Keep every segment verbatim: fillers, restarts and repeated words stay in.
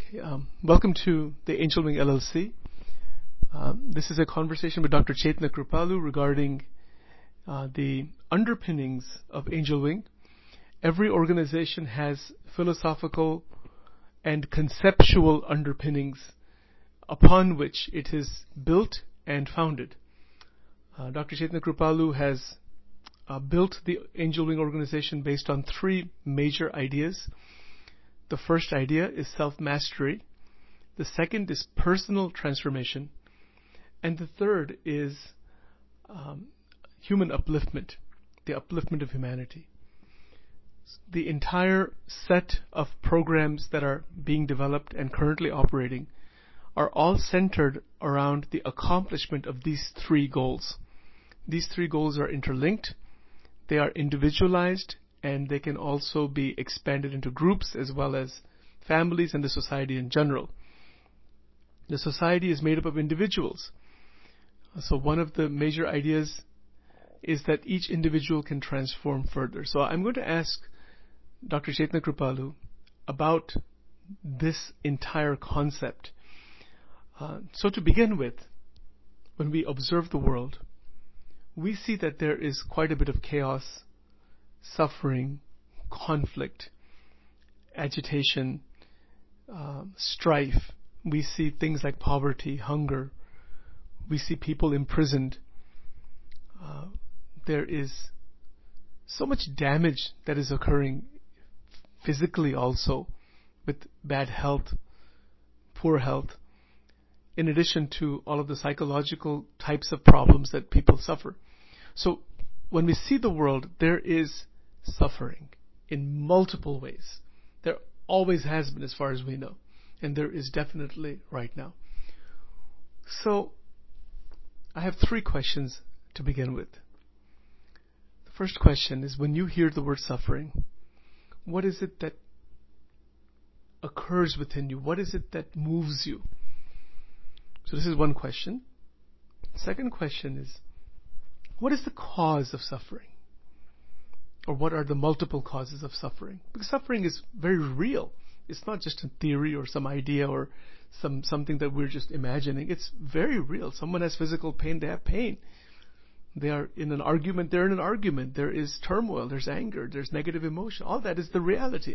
Okay, um, welcome to the Angel Wing L L C. Um, this is a conversation with Doctor Chaitanya Kripalu regarding uh, the underpinnings of Angel Wing. Every organization has philosophical and conceptual underpinnings upon which it is built and founded. Uh, Doctor Chaitanya Kripalu has uh, built the Angel Wing organization based on three major ideas. The first idea is self-mastery. The second is personal transformation. And the third is um, human upliftment, the upliftment of humanity. The entire set of programs that are being developed and currently operating are all centered around the accomplishment of these three goals. These three goals are interlinked, they are individualized, and they can also be expanded into groups as well as families and the society in general. The society is made up of individuals. So one of the major ideas is that each individual can transform further. So I'm going to ask Doctor Chaitanya Kripalu about this entire concept. Uh, so to begin with, when we observe the world, we see that there is quite a bit of chaos, suffering, conflict, agitation, uh, strife. We see things like poverty, hunger. We see people imprisoned. Uh, there is so much damage that is occurring physically also, with bad health, poor health, in addition to all of the psychological types of problems that people suffer. So when we see the world, there is suffering in multiple ways. There always has been, as far as we know, and there is definitely right now. So I have three questions to begin with. The first question is, when you hear the word suffering, what is it that occurs within you? What is it that moves you? So this is one question. Second question is, what is the cause of suffering? Or what are the multiple causes of suffering? Because suffering is very real. It's not just a theory or some idea or some something that we're just imagining. It's very real. Someone has physical pain, they have pain. They are in an argument, they're in an argument. There is turmoil, there's anger, there's negative emotion. All that is the reality.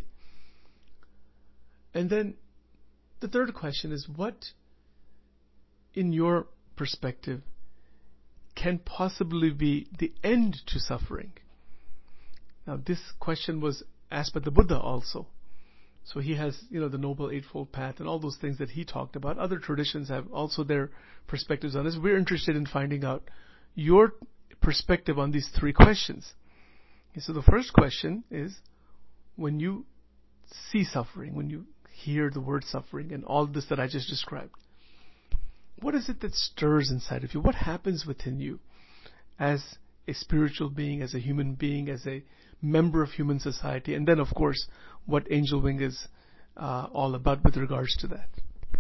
And then the third question is, what, in your perspective, can possibly be the end to suffering? Now, this question was asked by the Buddha also. So he has, you know, the Noble Eightfold Path and all those things that he talked about. Other traditions have also their perspectives on this. We're interested in finding out your perspective on these three questions. Okay, so the first question is, when you see suffering, when you hear the word suffering and all this that I just described, what is it that stirs inside of you? What happens within you as a spiritual being, as a human being, as a member of human society? And then, of course, what Angel Wing is uh, all about with regards to that.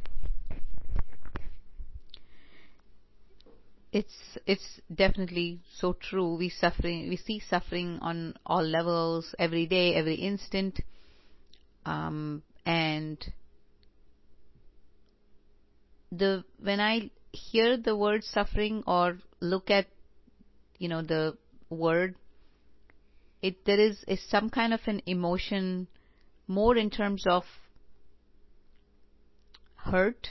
It's it's definitely so true. We suffering, we see suffering on all levels, every day, every instant, um, and the when I hear the word suffering or look at, you know, the word, it there is, is some kind of an emotion, more in terms of hurt,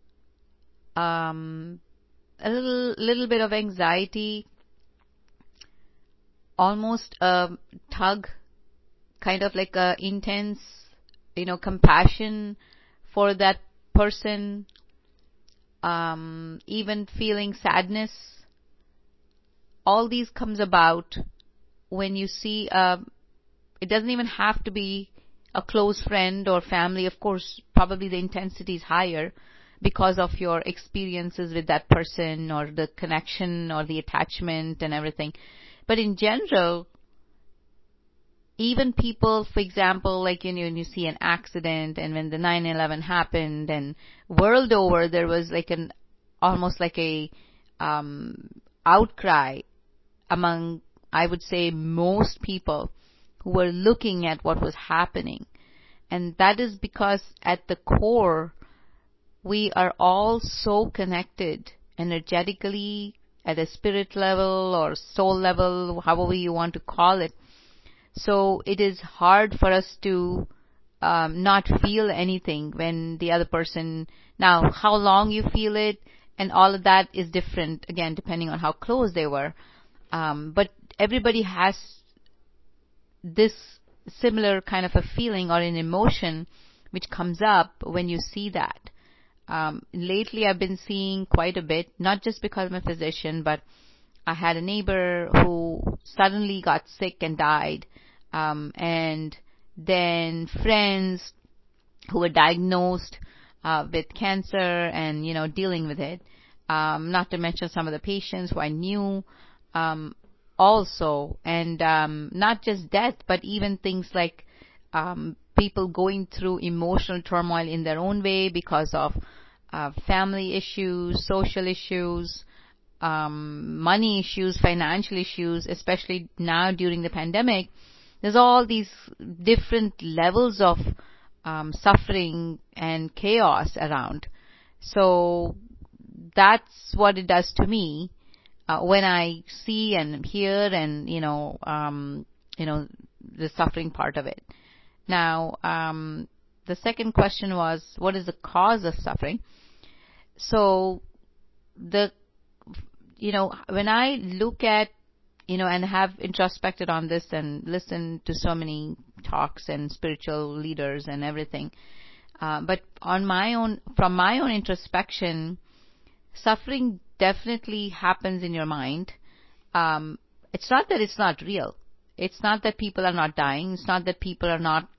um, a little little bit of anxiety, almost a tug, kind of like a intense, you know, compassion for that person, um, even feeling sadness. All these comes about when you see, uh, it doesn't even have to be a close friend or family. Of course, probably the intensity is higher because of your experiences with that person or the connection or the attachment and everything. But in general, even people, for example, like, you know, when you see an accident, and when the nine eleven happened, and world over, there was like an, almost like a um, outcry among, I would say, most people who were looking at what was happening. And that is because at the core, we are all so connected energetically at a spirit level or soul level, however you want to call it. So it is hard for us to um, not feel anything when the other person, now how long you feel it and all of that is different, again, depending on how close they were. Um, but everybody has this similar kind of a feeling or an emotion which comes up when you see that. Um, lately, I've been seeing quite a bit, not just because I'm a physician, but I had a neighbor who suddenly got sick and died, um, and then friends who were diagnosed uh, with cancer and, you know, dealing with it, um, not to mention some of the patients who I knew um, also, and um, not just death, but even things like um, people going through emotional turmoil in their own way because of uh, family issues, social issues, um, money issues, financial issues, especially now during the pandemic. There's all these different levels of um, suffering and chaos around. So that's what it does to me uh, when I see and hear and, you know, um, you know, the suffering part of it. Now, um, the second question was, what is the cause of suffering? So the, you know, when I look at, you know, and have introspected on this and listened to so many talks and spiritual leaders and everything, uh, but on my own, from my own introspection, suffering definitely happens in your mind. Um, it's not that it's not real. It's not that people are not dying. It's not that people are not,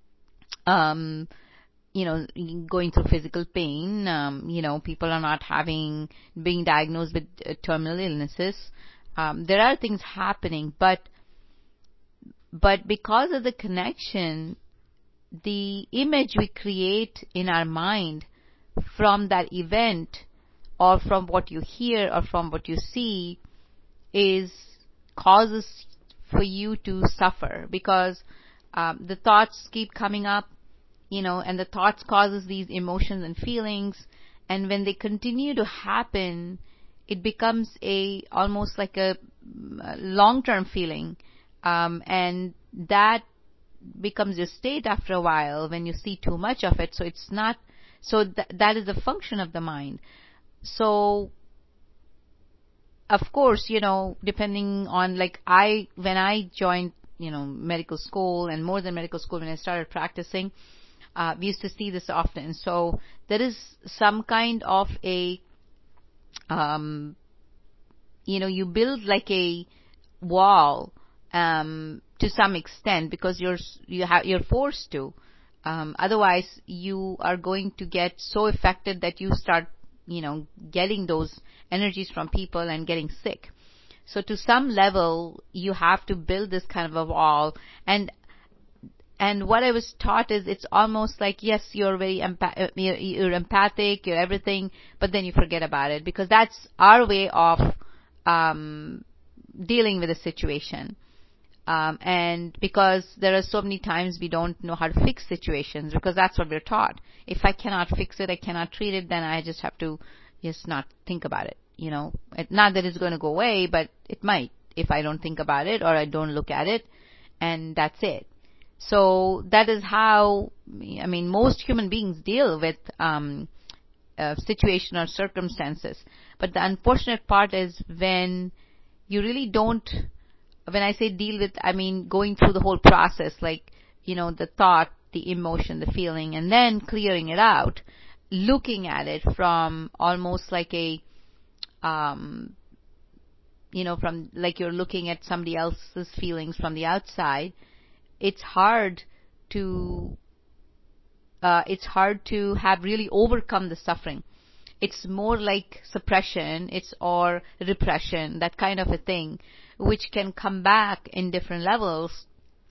um, you know, going through physical pain. Um, you know, people are not having, being diagnosed with uh, terminal illnesses. Um, there are things happening, but, but because of the connection, the image we create in our mind from that event or from what you hear or from what you see is causes for you to suffer because um, the thoughts keep coming up, you know, and the thoughts causes these emotions and feelings, and when they continue to happen, it becomes a almost like a, a long-term feeling, um, and that becomes your state after a while when you see too much of it. So it's not, so th- that is the function of the mind. So of course, you know, depending on, like, I, when I joined, you know, medical school and more than medical school, when I started practicing, uh, we used to see this often. So there is some kind of a, um, you know, you build like a wall, um, to some extent because you're, you have, you're forced to. Um, otherwise, you are going to get so affected that you start, you know, getting those energies from people and getting sick. So to some level, you have to build this kind of a wall. And and what I was taught is it's almost like, yes, you're very empa- you're, you're empathic, you're everything, but then you forget about it because that's our way of um, dealing with a situation. Um, and because there are so many times we don't know how to fix situations because that's what we're taught. If I cannot fix it, I cannot treat it, then I just have to just not think about it. You know, it, not that it's going to go away, but it might if I don't think about it or I don't look at it, and that's it. So that is how, I mean, most human beings deal with um, a situation or circumstances. But the unfortunate part is when you really don't, when I say deal with, I mean going through the whole process, like, you know, the thought, the emotion, the feeling, and then clearing it out, looking at it from almost like a, um, you know, from like you're looking at somebody else's feelings from the outside. It's hard to, uh, it's hard to have really overcome the suffering. It's more like suppression, it's or repression, that kind of a thing, which can come back in different levels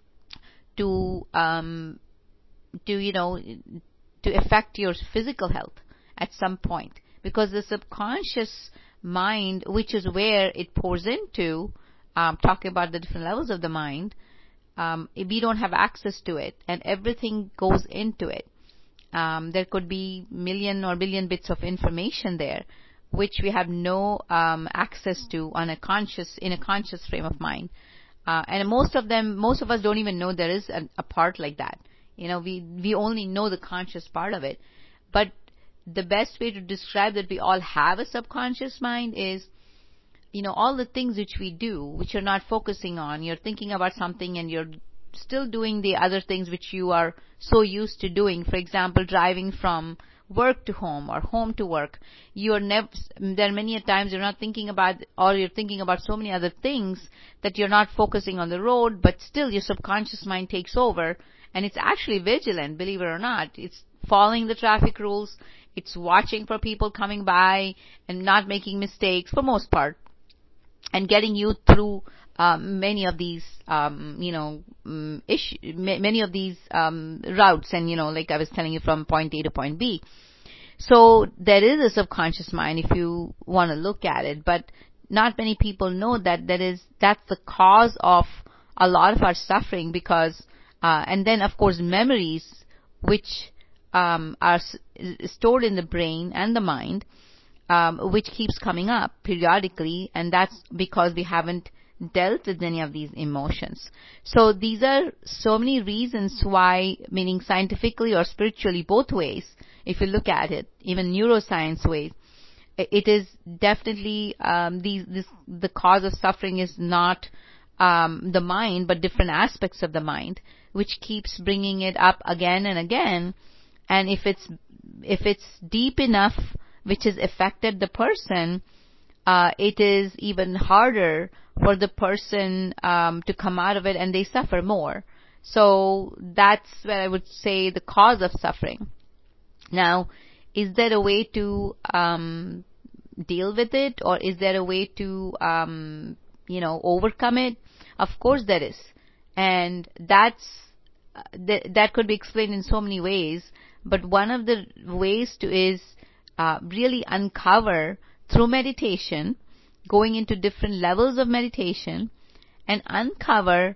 to, um, to, you know, to affect your physical health at some point. Because the subconscious mind, which is where it pours into, um, talking about the different levels of the mind, um, we don't have access to it, and everything goes into it. Um, there could be million or billion bits of information there, which we have no um, access to on a conscious in a conscious frame of mind. Uh, and most of them, most of us don't even know there is a, a part like that. You know, we we only know the conscious part of it. But the best way to describe that we all have a subconscious mind is, you know, all the things which we do, which you're not focusing on. You're thinking about something and you're still doing the other things which you are so used to doing. For example, driving from work to home or home to work. You're never, there are many a times you're not thinking about, or you're thinking about so many other things that you're not focusing on the road, but still your subconscious mind takes over, and it's actually vigilant, believe it or not. It's following the traffic rules. It's watching for people coming by and not making mistakes for most part, and getting you through um, many of these, um, you know, um, issue, many of these um, routes, and you know, like I was telling you, from point A to point B. So there is a subconscious mind if you want to look at it, but not many people know that that is that's the cause of a lot of our suffering. Because, uh, and then of course memories, which um, are s- stored in the brain and the mind, um, which keeps coming up periodically, and that's because we haven't dealt with any of these emotions. So these are so many reasons why, meaning scientifically or spiritually, both ways, if you look at it, even neuroscience ways, it is definitely um, these, this, the cause of suffering is not um, the mind, but different aspects of the mind, which keeps bringing it up again and again. And if it's if it's deep enough, which has affected the person, uh, it is even harder for the person um, to come out of it, and they suffer more. So that's where I would say the cause of suffering. Now, is there a way to um, deal with it, or is there a way to, um, you know, overcome it? Of course there is. And that's, uh, th- that could be explained in so many ways. But one of the ways to is uh, really uncover through meditation, going into different levels of meditation, and uncover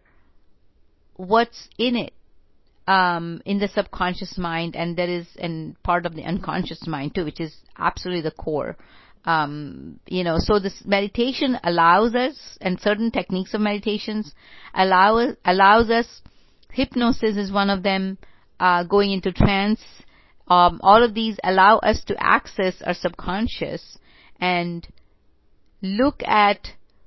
what's in it. Um, in the subconscious mind, and there is an part of the unconscious mind too, which is absolutely the core. Um, you know, so this meditation allows us, and certain techniques of meditations allow allows us. Hypnosis is one of them. Uh, going into trance. Um, all of these allow us to access our subconscious and look at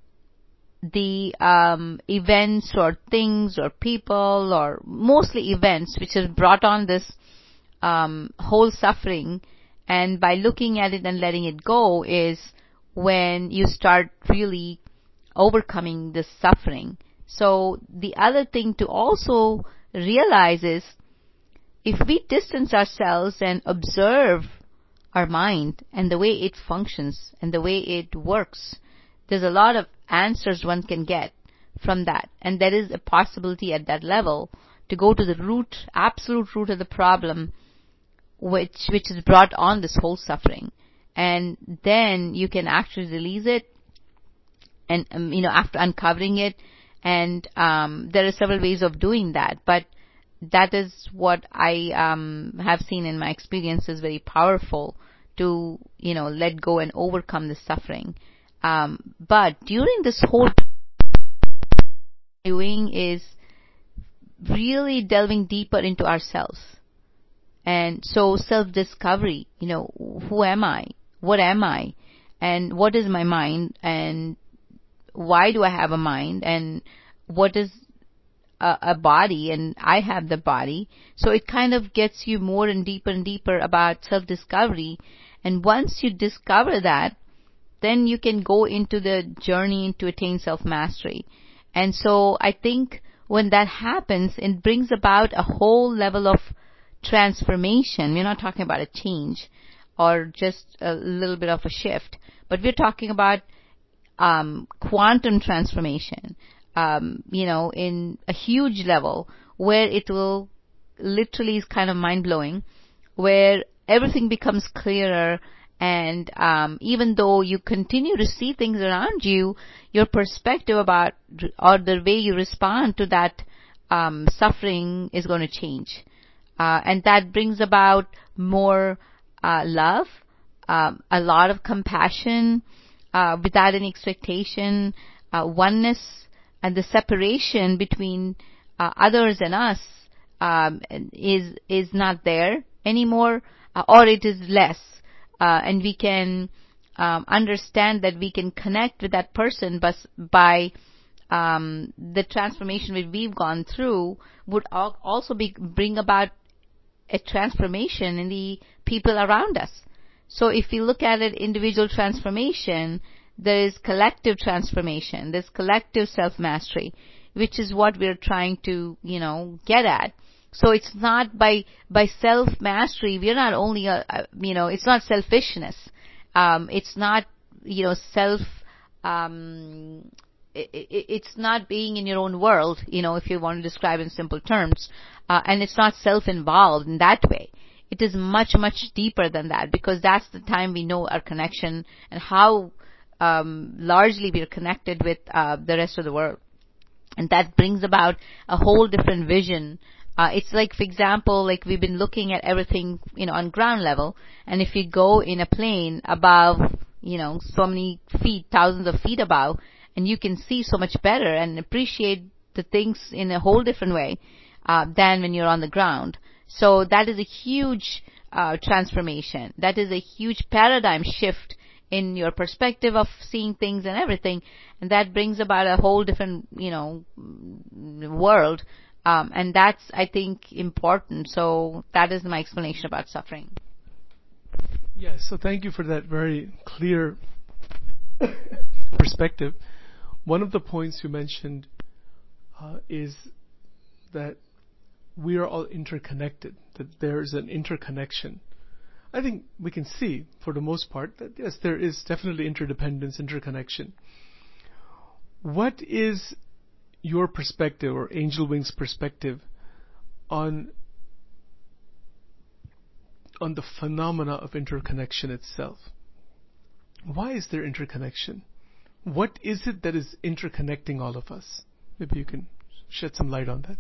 the um, events or things or people, or mostly events, which has brought on this um, whole suffering. And by looking at it and letting it go is when you start really overcoming this suffering. So the other thing to also realize is, if we distance ourselves and observe our mind and the way it functions and the way it works, there's a lot of answers one can get from that. And there is a possibility at that level to go to the root, absolute root of the problem, which which has brought on this whole suffering. And then you can actually release it, and um, you know, after uncovering it. And um, there are several ways of doing that, but that is what I um, have seen in my experience is very powerful to, you know, let go and overcome the suffering. Um, but during this whole doing is really delving deeper into ourselves. And so self-discovery, you know, who am I? What am I? And what is my mind? And why do I have a mind? And what is a, a body? And I have the body. So it kind of gets you more and deeper and deeper about self-discovery. And once you discover that, then you can go into the journey to attain self-mastery. And so I think when that happens, it brings about a whole level of transformation. We're not talking about a change or just a little bit of a shift, but we're talking about um, quantum transformation, um, you know, in a huge level where it will literally is kind of mind-blowing, where everything becomes clearer. And um, even though you continue to see things around you, your perspective about, or the way you respond to that um, suffering is going to change. Uh, and that brings about more uh, love, um, a lot of compassion, uh, without any expectation, uh, oneness, and the separation between uh, others and us um, is is not there anymore, uh, or it is less, uh, and we can um, understand that we can connect with that person, but by um, the transformation that we've gone through would al- also be, bring about a transformation in the people around us. So if you look at it, individual transformation, there is collective transformation, there's collective self-mastery, which is what we're trying to, you know, get at. So it's not by by self-mastery, we're not only, a, a, you know, it's not selfishness. Um, it's not, you know, self, um, it, it, it's not being in your own world, you know, if you want to describe in simple terms. Uh, and it's not self-involved in that way. It is much, much deeper than that, because that's the time we know our connection and how um, largely we are connected with uh, the rest of the world. And that brings about a whole different vision. Uh, it's like, for example, like we've been looking at everything, you know, on ground level. And if you go in a plane above, you know, so many feet, thousands of feet above, and you can see so much better and appreciate the things in a whole different way uh, than when you're on the ground. So that is a huge uh, transformation. That is a huge paradigm shift in your perspective of seeing things and everything. And that brings about a whole different, you know, world. Um, and that's, I think, important. So that is my explanation about suffering. Yes, so thank you for that very clear perspective. One of the points you mentioned uh, is that we are all interconnected, that there is an interconnection. I think we can see, for the most part, that yes, there is definitely interdependence, interconnection. What is your perspective, or Angel Wing's perspective, on on the phenomena of interconnection itself? Why is there interconnection? What is it that is interconnecting all of us? Maybe you can shed some light on that.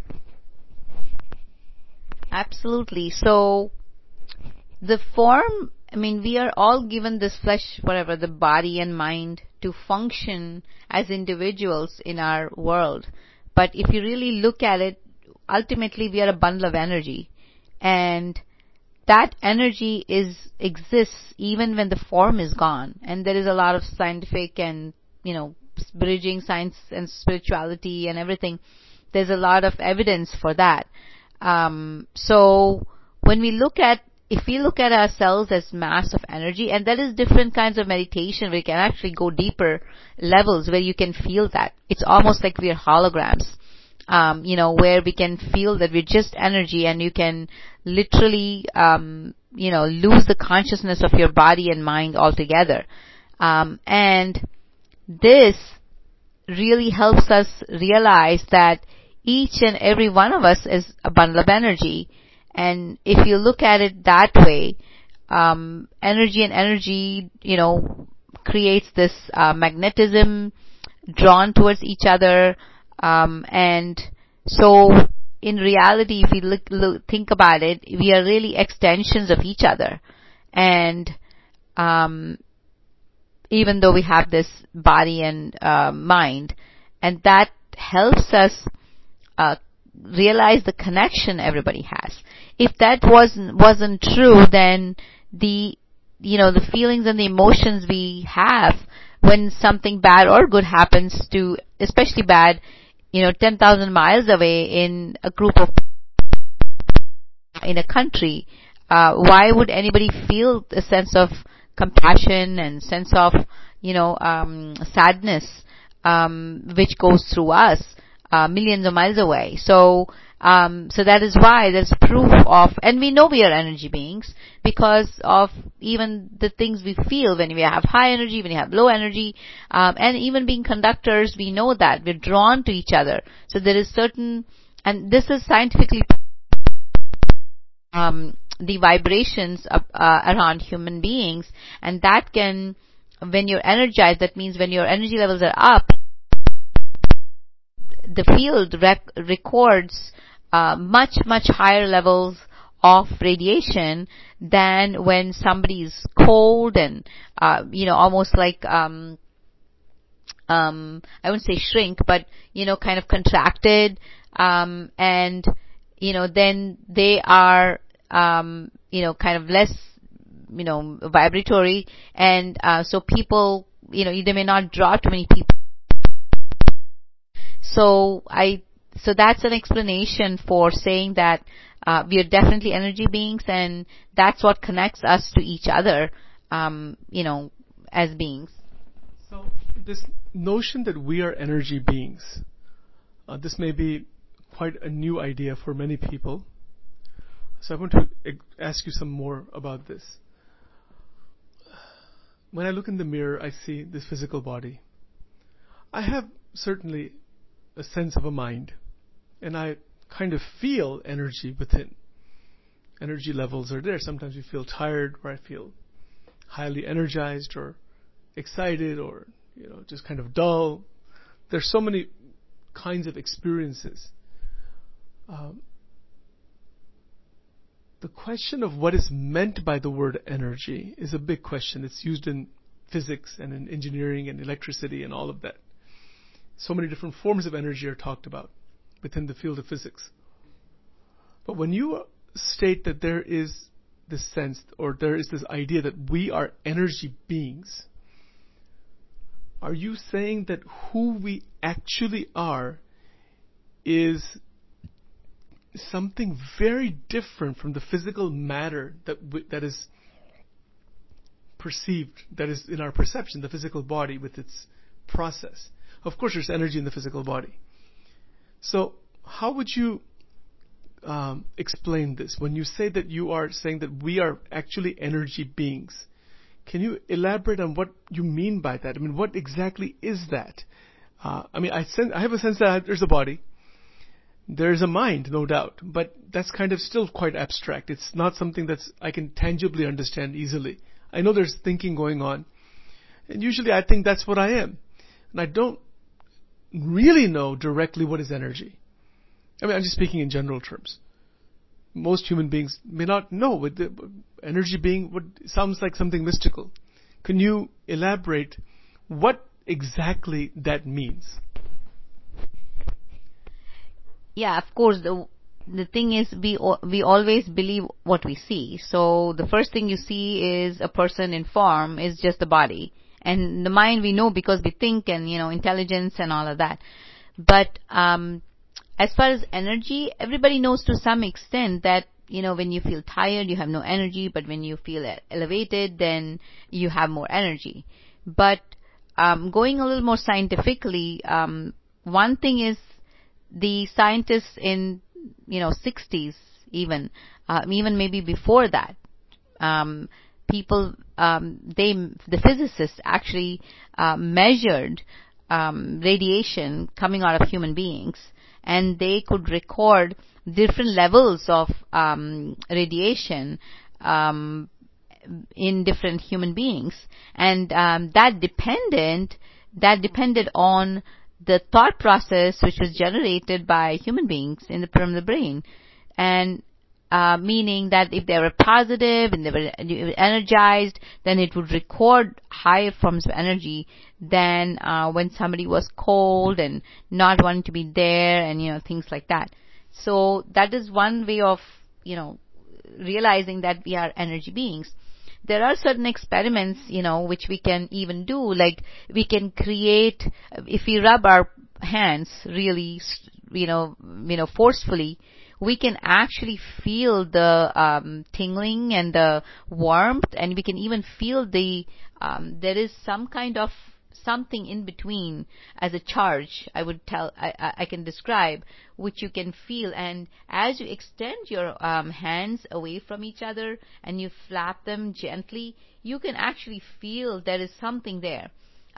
Absolutely. So the form, I mean, we are all given this flesh, whatever, the body and mind, to function as individuals in our world. But if you really look at it, ultimately we are a bundle of energy. And that energy is exists even when the form is gone. And there is a lot of scientific and, you know, bridging science and spirituality and everything. There's a lot of evidence for that. Um, so when we look at, if we look at ourselves as mass of energy, and there is different kinds of meditation where you can actually go deeper levels where you can feel that. It's almost like we are holograms, um, you know, where we can feel that we're just energy, and you can literally, um, you know, lose the consciousness of your body and mind altogether. Um, and this really helps us realize that each and every one of us is a bundle of energy. And if you look at it that way, um, energy and energy, you know, creates this uh, magnetism drawn towards each other. Um, and so in reality, if you look, look, think about it, we are really extensions of each other. And um, even though we have this body and uh, mind, and that helps us uh, realize the connection everybody has. If that wasn't wasn't true, then the you know the feelings and the emotions we have when something bad or good happens to, especially bad, you know, ten thousand miles away in a group of in a country, uh, why would anybody feel a sense of compassion and sense of you know um, sadness, um, which goes through us uh, millions of miles away? So. Um, so that is why there's proof of, and we know we are energy beings because of even the things we feel when we have high energy, when we have low energy, um, and even being conductors, we know that we're drawn to each other. So there is certain, and this is scientifically, um, the vibrations of, uh, around human beings, and that can, when you're energized, that means when your energy levels are up, the field rec- records uh, much, much higher levels of radiation than when somebody is cold and, uh, you know, almost like, um, um, I wouldn't say shrink, but, you know, kind of contracted, um, and, you know, then they are, um, you know, kind of less, you know, vibratory, and, uh, so people, you know, they may not draw too many people. So I, so that's an explanation for saying that uh, we are definitely energy beings, and that's what connects us to each other, um, you know, as beings. So this notion that we are energy beings, uh, this may be quite a new idea for many people. So I want to ask you some more about this. When I look in the mirror, I see this physical body. I have certainly a sense of a mind, and I kind of feel energy within. Energy levels are there. Sometimes you feel tired, or I feel highly energized, or excited, or you know, just kind of dull. There's so many kinds of experiences. Um, the question of what is meant by the word energy is a big question. It's used in physics and in engineering and electricity and all of that. So many different forms of energy are talked about within the field of physics. But when you state that there is this sense, or there is this idea that we are energy beings, are you saying that who we actually are is something very different from the physical matter that w- that is perceived, that is in our perception, the physical body with its process? Of course, there's energy in the physical body. So how would you um, explain this when you say that you are saying that we are actually energy beings? Can you elaborate on what you mean by that? I mean, what exactly is that? Uh, I mean, I, sense, I have a sense that there's a body, there's a mind, no doubt, but that's kind of still quite abstract. It's not something that's I can tangibly understand easily. I know there's thinking going on, and usually I think that's what I am, and I don't really know directly what is energy. I mean, I'm just speaking in general terms. Most human beings may not know what the energy being what sounds like something mystical. Can you elaborate what exactly that means? Yeah, of course. The the thing is, we we always believe what we see. So the first thing you see is a person in form is just the body, and the mind we know because we think, and you know, intelligence and all of that. But um, as far as energy, everybody knows to some extent that you know when you feel tired, you have no energy, but when you feel elevated, then you have more energy. But um, going a little more scientifically, um, one thing is the scientists in you know sixties, even uh, even maybe before that, um, people um, they the physicists actually uh, measured um, radiation coming out of human beings, and they could record different levels of um, radiation um, in different human beings, and um, that dependent that depended on the thought process which was generated by human beings in the, from the brain, and uh, meaning that if they were positive and they were energized, then it would record higher forms of energy than uh, when somebody was cold and not wanting to be there, and you know things like that. So that is one way of you know realizing that we are energy beings. There are certain experiments, you know, which we can even do, like we can create, if we rub our hands really, you know, you know, forcefully, we can actually feel the um, tingling and the warmth, and we can even feel the, um, there is some kind of something in between as a charge, I would tell, I, I can describe, which you can feel. And as you extend your um, hands away from each other and you flap them gently, you can actually feel there is something there.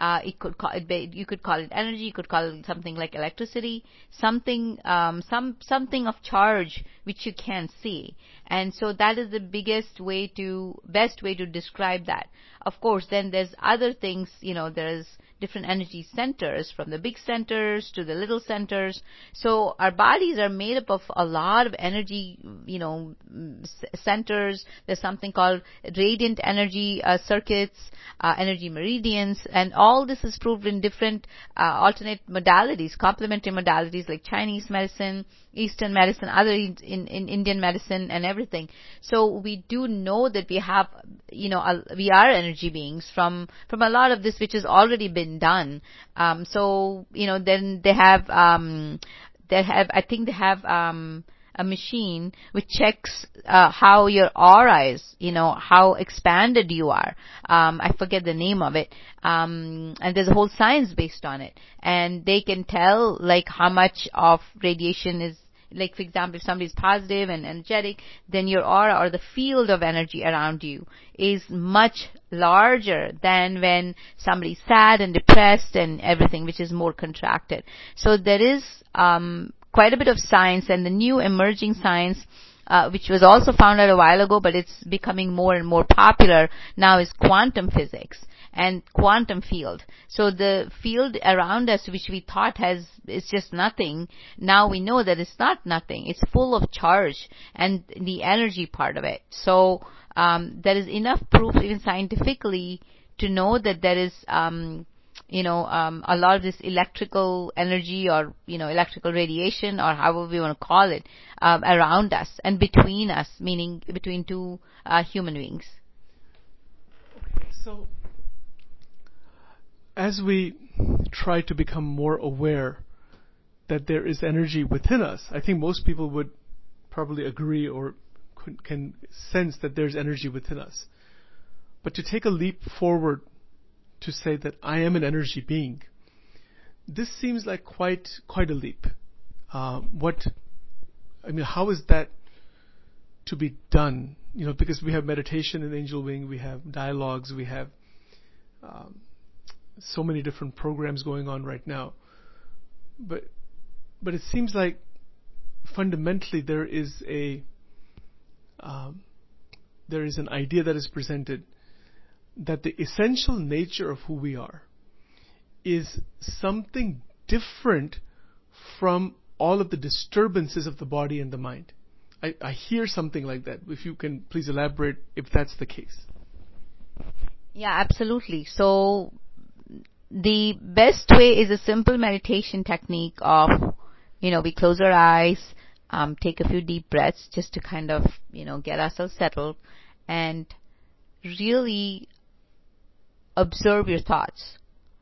Uh, it could call it, ba- you could call it energy, you could call it something like electricity, something, um, some, something of charge which you can't see. And so that is the biggest way to, best way to describe that. Of course, then there's other things, you know, there's different energy centers, from the big centers to the little centers. So our bodies are made up of a lot of energy, you know, centers. There's something called radiant energy uh, circuits, uh, energy meridians, and all this is proved in different uh, alternate modalities, complementary modalities like Chinese medicine, Eastern medicine, other in, in, in Indian medicine, and everything. So we do know that we have, you know, a, we are energy beings from from a lot of this which has already been done. Um, so you know, then they have um, they have I think they have um, a machine which checks uh, how your aura is, you know, how expanded you are. Um, I forget the name of it. Um, and there's a whole science based on it. And they can tell, like, how much of radiation is, like, for example, if somebody's positive and energetic, then your aura or the field of energy around you is much larger than when somebody's sad and depressed and everything, which is more contracted. So there is um, quite a bit of science, and the new emerging science, uh, which was also found out a while ago, but it's becoming more and more popular now, is quantum physics and quantum field. So the field around us, which we thought has is just nothing, now we know that it's not nothing. It's full of charge and the energy part of it. So um, there is enough proof, even scientifically, to know that there is, um, you know, um, a lot of this electrical energy, or, you know, electrical radiation, or however we want to call it, um, around us and between us, meaning between two uh, human beings. Okay, so as we try to become more aware that there is energy within us, I think most people would probably agree or could, can sense that there's energy within us. But to take a leap forward to say that I am an energy being, this seems like quite quite a leap. Uh, what, I mean, how is that to be done? You know, because we have meditation in Angel Wing, we have dialogues, we have um, so many different programs going on right now. But but it seems like fundamentally there is a um, there is an idea that is presented that the essential nature of who we are is something different from all of the disturbances of the body and the mind. I, I hear something like that. If you can please elaborate if that's the case. Yeah, absolutely. So the best way is a simple meditation technique of, you know, we close our eyes, um, take a few deep breaths just to kind of, you know, get ourselves settled, and really observe your thoughts.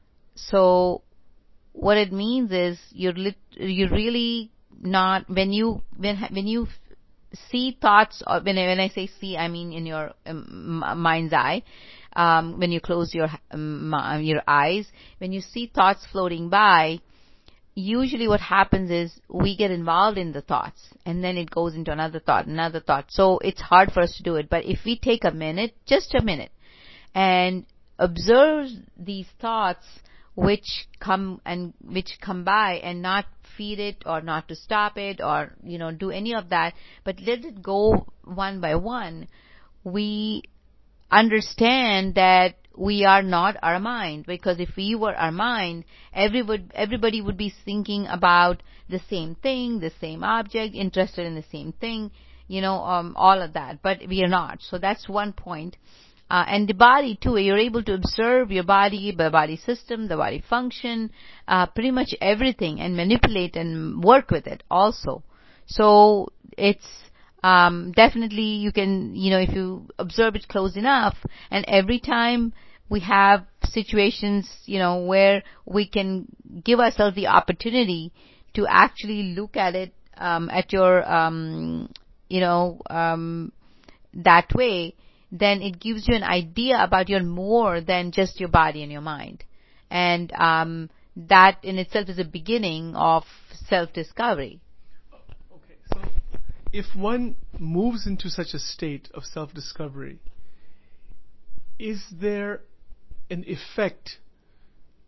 So what it means is you're lit, you're really not, when you when when you see thoughts, or when I, when I say see, I mean in your um, mind's eye. Um, when you close your um, your eyes, when you see thoughts floating by, usually what happens is we get involved in the thoughts, and then it goes into another thought, another thought. So it's hard for us to do it. But if we take a minute, just a minute, and observe these thoughts which come and which come by, and not feed it or not to stop it or, you know, do any of that, but let it go one by one, we understand that we are not our mind. Because if we were our mind, everybody, everybody would be thinking about the same thing, the same object, interested in the same thing, you know, um, all of that. But we are not. So that's one point. Uh, and the body too, you're able to observe your body, the body system, the body function, uh, pretty much everything, and manipulate and work with it also. So it's um, definitely, you can, you know, if you observe it close enough, and every time we have situations, you know, where we can give ourselves the opportunity to actually look at it um, at your, um, you know, um, that way, then it gives you an idea about you're more than just your body and your mind. And um, that in itself is a beginning of self-discovery. Okay, so if one moves into such a state of self-discovery, is there an effect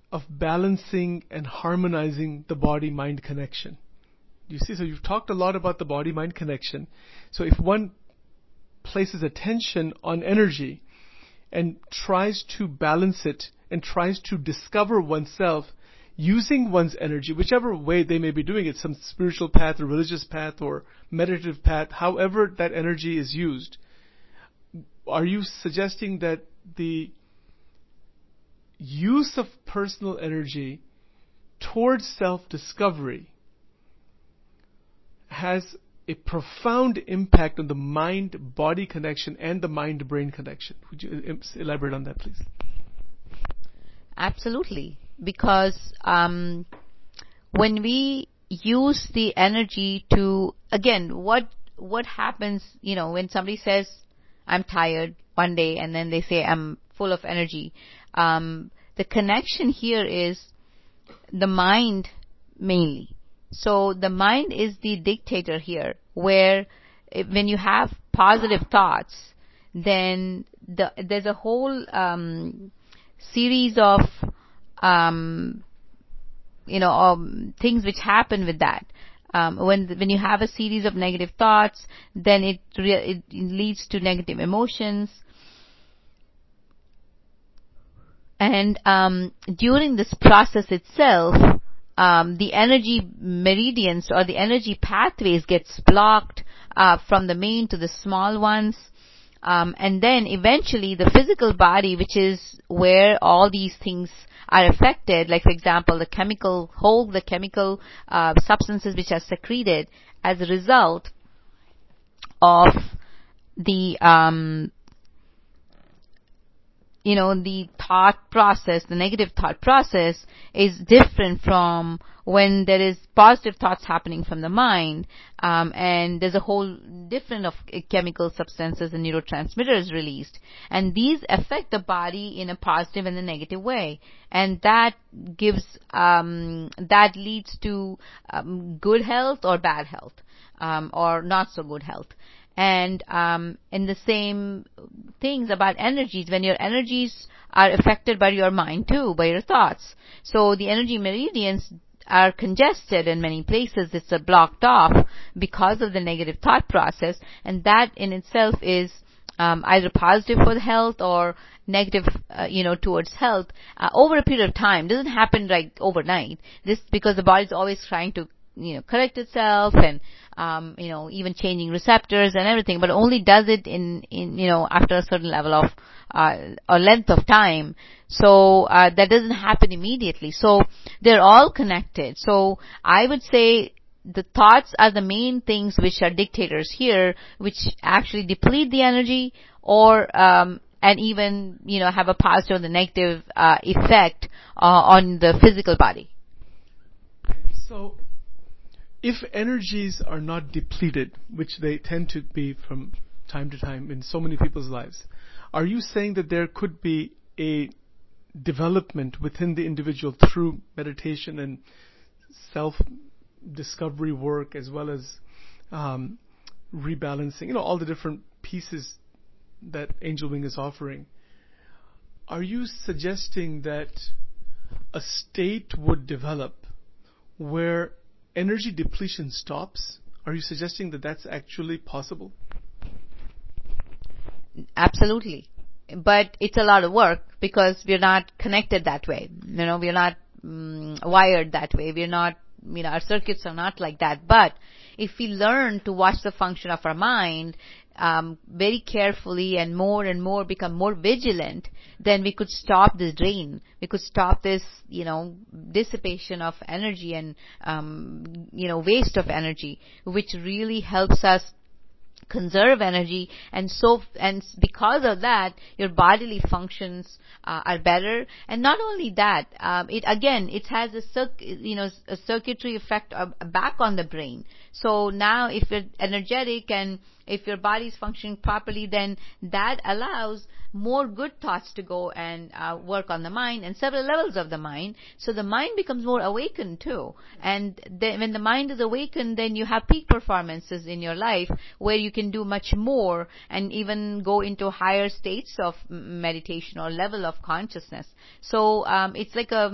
of balancing and harmonizing the body-mind connection. You see, so you've talked a lot about the body-mind connection. So if one places attention on energy and tries to balance it and tries to discover oneself using one's energy, whichever way they may be doing it, some spiritual path or religious path or meditative path, however that energy is used, are you suggesting that the use of personal energy towards self-discovery has a profound impact on the mind-body connection and the mind-brain connection? Would you elaborate on that, please? Absolutely. Because um, when we use the energy to, again, what what happens, you know, when somebody says, I'm tired one day, and then they say, I'm full of energy. Um, the connection here is the mind mainly. So the mind is the dictator here, where if, when you have positive thoughts, then the, there's a whole um, series of um, you know um, things which happen with that. Um, when when you have a series of negative thoughts, then it re- it leads to negative emotions. And um, during this process itself, um, the energy meridians or the energy pathways gets blocked uh, from the main to the small ones. Um, and then eventually the physical body, which is where all these things are affected, like for example, the chemical, whole the chemical uh, substances which are secreted as a result of the um, you know, the thought process, the negative thought process is different from when there is positive thoughts happening from the mind, um, and there's a whole different of chemical substances and neurotransmitters released. And these affect the body in a positive and a negative way. And that gives, um, that leads to um, good health or bad health, um, or not so good health. And um, in the same things about energies, when your energies are affected by your mind too, by your thoughts. So the energy meridians are congested in many places. It's uh, blocked off because of the negative thought process. And that in itself is um, either positive for the health or negative, uh, you know, towards health uh, over a period of time. It doesn't happen like overnight. This because the body is always trying to, you know, correct itself and, um, you know, even changing receptors and everything, but only does it in, in, you know, after a certain level of, uh, or length of time. So, uh, that doesn't happen immediately. So, they're all connected. So, I would say the thoughts are the main things which are dictators here, which actually deplete the energy or, um, and even, you know, have a positive or the negative, uh, effect, uh, on the physical body. So, if energies are not depleted, which they tend to be from time to time in so many people's lives, are you saying that there could be a development within the individual through meditation and self-discovery work as well as um, rebalancing, you know, all the different pieces that Angel Wing is offering? Are you suggesting that a state would develop where energy depletion stops? Are you suggesting that that's actually possible? Absolutely. But it's a lot of work because we're not connected that way. You know, we're not um, wired that way. We're not, you know, our circuits are not like that. But if we learn to watch the function of our mind um, very carefully and more and more become more vigilant, then we could stop this drain. We could stop this, you know, dissipation of energy and, um, you know, waste of energy, which really helps us conserve energy. And so, and because of that, your bodily functions uh, are better. And not only that, um, it again, it has a circ, you know, a circuitry effect uh, back on the brain. So now, if you're energetic and if your body is functioning properly, then that allows more good thoughts to go and uh, work on the mind and several levels of the mind. So the mind becomes more awakened too. And then when the mind is awakened, then you have peak performances in your life where you can do much more and even go into higher states of meditation or level of consciousness. So um, it's like a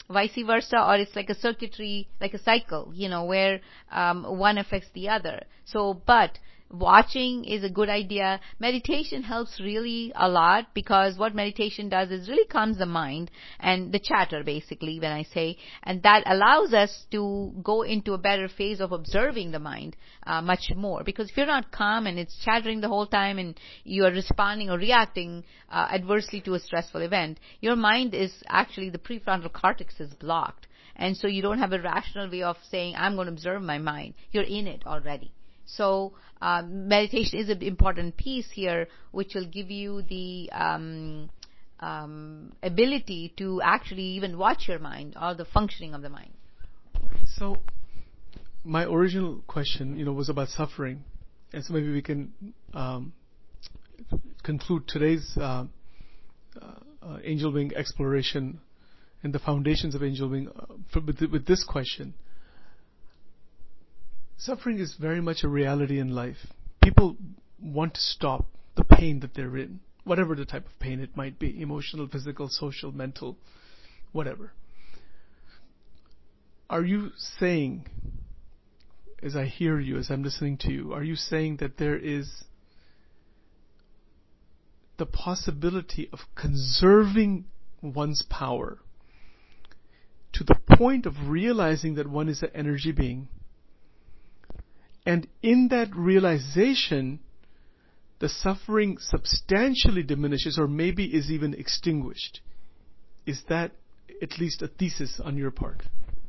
vice versa, or it's like a circuitry, like a cycle, you know, where um, one affects the other. So, but watching is a good idea. Meditation helps really a lot, because what meditation does is really calms the mind and the chatter, basically, when I say, and that allows us to go into a better phase of observing the mind uh, much more. Because if you're not calm and it's chattering the whole time and you are responding or reacting uh, adversely to a stressful event, your mind is actually, the prefrontal cortex is blocked. And so you don't have a rational way of saying, I'm going to observe my mind. You're in it already. So um, meditation is an important piece here, which will give you the um, um, ability to actually even watch your mind, or the functioning of the mind. So my original question, you know, was about suffering, and so maybe we can um, conclude today's uh, uh, angel wing exploration and the foundations of angel wing uh, for, with, with this question. Suffering is very much a reality in life. People want to stop the pain that they're in, whatever the type of pain it might be, emotional, physical, social, mental, whatever. Are you saying, as I hear you, as I'm listening to you, are you saying that there is the possibility of conserving one's power to the point of realizing that one is an energy being? And in that realization, the suffering substantially diminishes, or maybe is even extinguished. Is that at least a thesis on your part?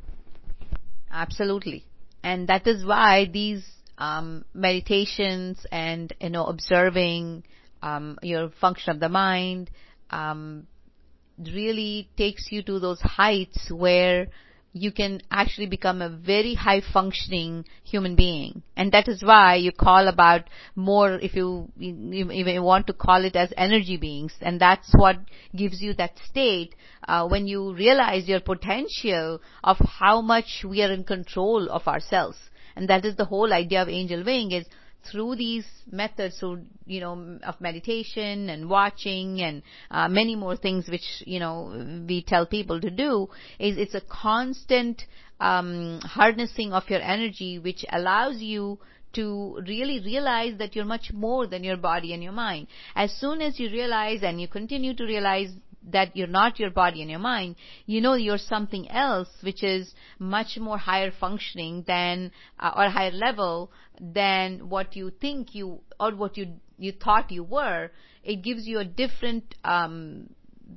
Absolutely. And that is why these um, meditations and, you know, observing um, your function of the mind um, really takes you to those heights where you can actually become a very high functioning human being. And that is why you call about more, if you, you even want to call it as energy beings. And that's what gives you that state uh, when you realize your potential of how much we are in control of ourselves. And that is the whole idea of angel wing, is through these methods, so, you know, of meditation and watching and uh, many more things which, you know, we tell people to do, is it's a constant um, harnessing of your energy, which allows you to really realize that you're much more than your body and your mind. As soon as you realize, and you continue to realize, that you're not your body and your mind, you know you're something else, which is much more higher functioning than, uh, or higher level than what you think you, or what you you thought you were. It gives you a different um,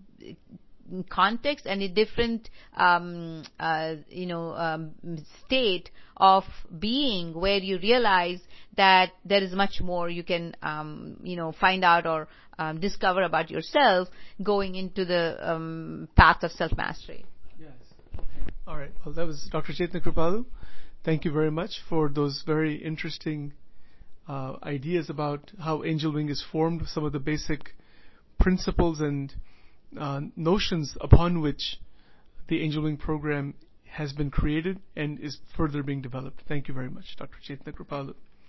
context and a different, um, uh, you know, um, state of being, where you realize that there is much more you can, um, you know, find out or um, discover about yourself, going into the um, path of self-mastery. Yes. Okay. All right. Well, that was Doctor Chaitanya Kripalu. Thank you very much for those very interesting uh, ideas about how angel wing is formed, some of the basic principles and uh, notions upon which the angel wing program has been created and is further being developed. Thank you very much, Doctor Chaitanya Kripalu.